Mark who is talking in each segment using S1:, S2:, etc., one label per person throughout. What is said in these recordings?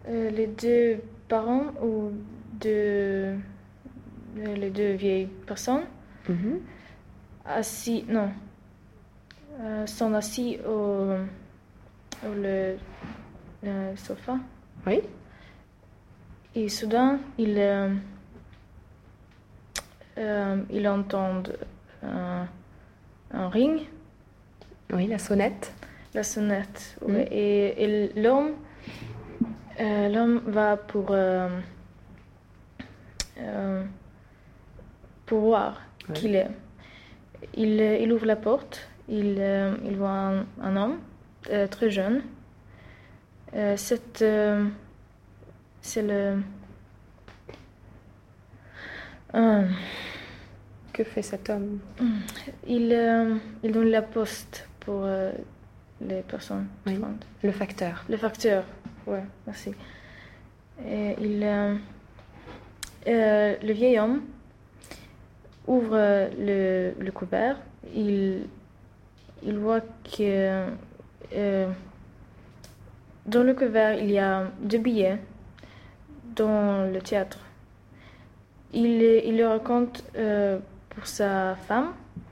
S1: Les deux parents ou les deux vieilles personnes sont assis au le sofa.
S2: Oui.
S1: Et soudain, ils entendent un ring.
S2: Oui, la sonnette.
S1: La sonnette, oui. Et l'homme va pour voir qui il est. Il ouvre la porte, il voit un homme très jeune. C'est le...
S2: Que fait cet homme?
S1: Il donne la poste pour les personnes.
S2: Oui. Le facteur.
S1: Le facteur, oui, merci. Et le vieil homme ouvre le couvert. Il voit que dans le couvert, il y a 2 billets dans le théâtre. Il le raconte pour sa femme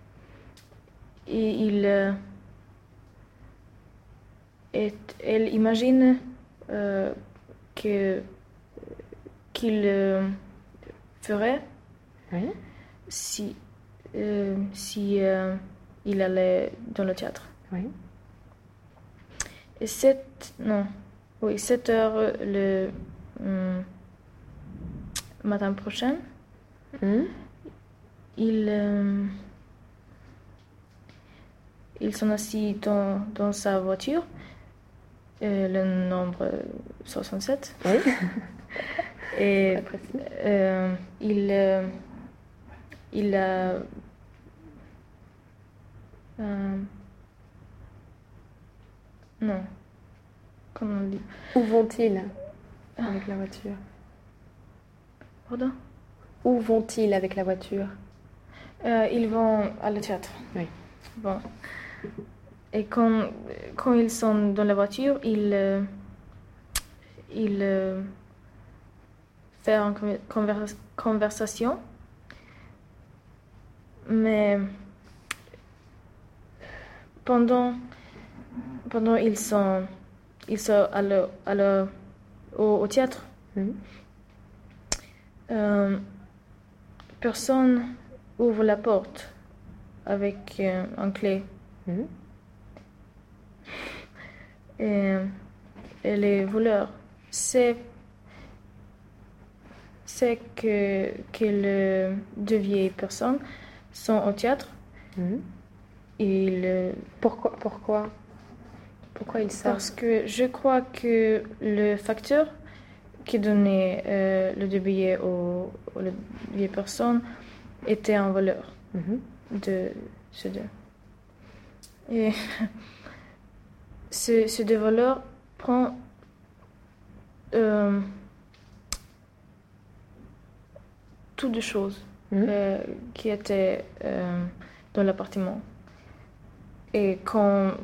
S1: et elle imagine qu'il ferait si il allait dans le théâtre.
S2: Oui.
S1: Et 7 heures le matin prochain, ils sont assis dans sa voiture, le nombre 67.
S2: Oui.
S1: Et il a non, comment on dit?
S2: Où vont-ils avec la voiture?
S1: Pardon?
S2: Où vont-ils avec la voiture?
S1: Ils vont à le théâtre.
S2: Oui.
S1: Bon. Et quand ils sont dans la voiture, ils font une conversation. Mais pendant ils sont au théâtre, personne ouvre la porte avec un clé. Et les voleurs savent que les 2 vieilles personnes sont au théâtre.
S2: Pourquoi ils savent?
S1: Parce que je crois que le facteur qui donnait le 2 billets aux vieilles personnes était un voleur de ces deux. Et ce 2 voleurs prend toutes les choses qui étaient dans l'appartement. Et quand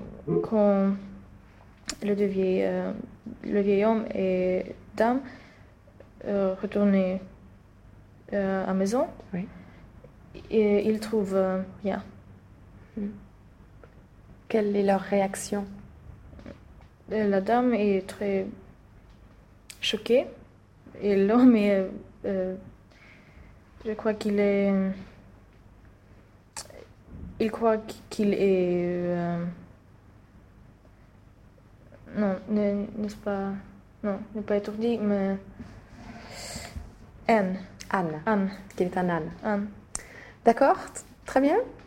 S1: le vieil homme et dame retournaient à la maison, et ils trouvent rien.
S2: Quelle est leur réaction?
S1: La dame est très choquée et l'homme est... je crois qu'il est... Il croit qu'il est... non, n'est-ce pas... Non, n'est pas étourdi, mais... Anne.
S2: Qu'il est un âne.
S1: Anne.
S2: D'accord, très bien.